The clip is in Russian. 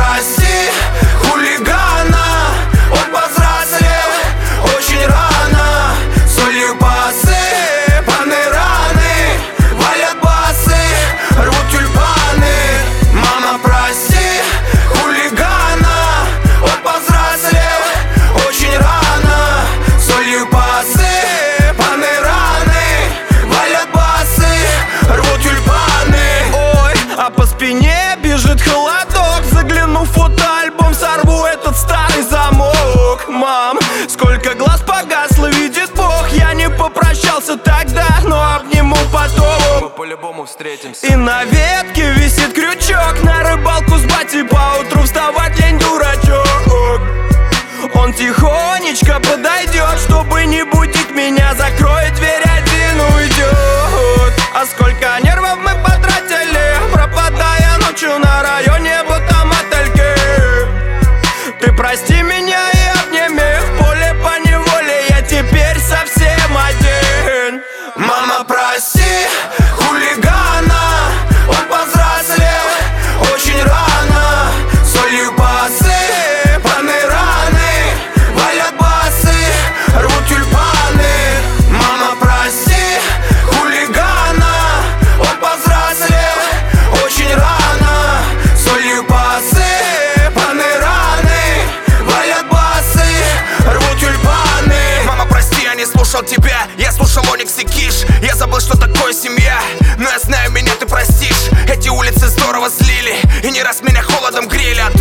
прости хулигана, он повзрослел очень рано. Солью посыпаны раны, валят басы, рвут тюльпаны. Мама, прости хулигана, он повзрослел очень рано. Солью посыпаны раны, валят басы, рвут тюльпаны. Ой, а по спине бежит холодок. Заглянув в фотоальбом, сорву этот старый замок. Мам, сколько глаз погасло, видит Бог. Я не попрощался тогда, но обниму потом. Мы по-любому встретимся. И на ветке висит крючок. На рыбалку с батей поутру вставать лень, дурачок. Он тихонечко подойдет, чтобы не будить меня. Закроет дверь, один уйдет. А сколько нервов мы потратили, пропадая ночью на районе будто мотельки. Ты прости меня и обними, в поле по неволе я теперь совсем один. Мама, прости хулигана, он повзрослел очень рано. Солью посыпаны раны, валят басы, рвут тюльпаны. Мама, прости хулигана, он повзрослел очень рано. Солью посыпаны раны, валят басы, рвут тюльпаны. Мама, прости, я не слушал тебя. Я слушал Оникс и Киш. Я забыл, что такое семья. Но я знаю, меня ты простишь. Эти улицы здорово злили, и не раз меня холодом грели. А